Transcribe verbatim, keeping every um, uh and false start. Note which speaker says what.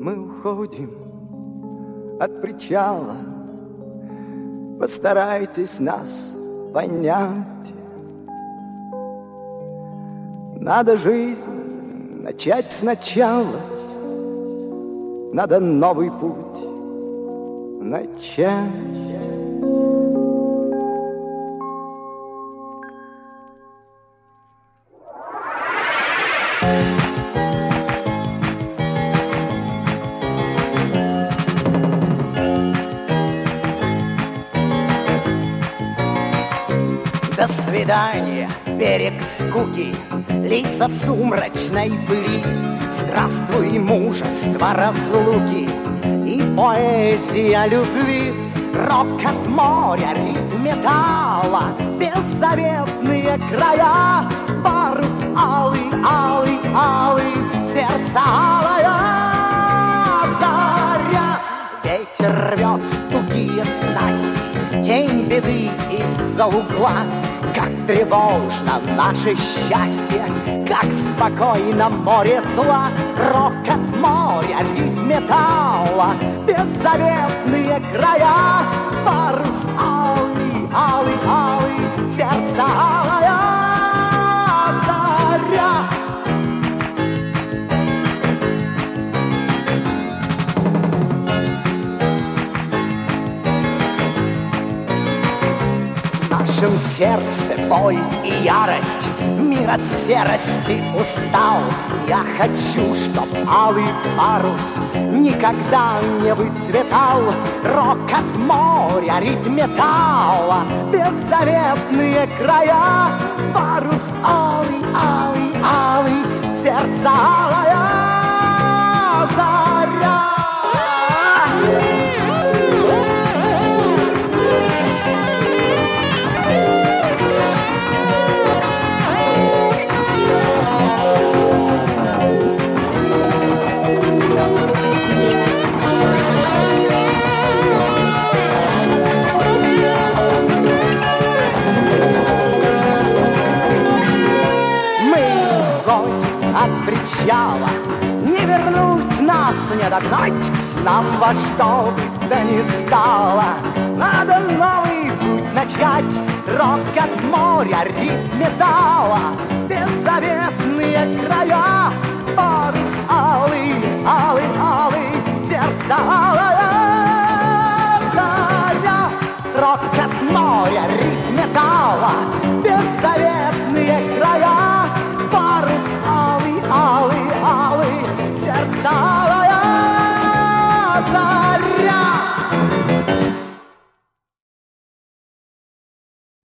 Speaker 1: Мы уходим от причала, постарайтесь нас понять. Надо жизнь начать сначала, надо новый путь начать.
Speaker 2: До свидания, берег скуки, лица в сумрачной пыли. Здравствуй, мужество разлуки и поэзия любви. Рок от моря, ритм металла, беззаветные края. Парус алый, алый, алый, сердце алая заря. Ветер рвет тугие снасти, тень беды из-за угла. Как тревожно наше счастье, как спокойно море зла. Рок от моря, ритм металла, беззаветные края. Парус алый, алый, алый, сердце алая заря. В нашем сердце боль и ярость, мир от серости устал. Я хочу, чтоб алый парус никогда не выцветал. Рок от моря, ритм металла, беззаветные края. Парус алый, алый, алый, сердце алая заря. От причала не вернуть нас, не догнать. Нам во что бы то ни стало надо новый путь начать. Рок от моря, ритм металла, без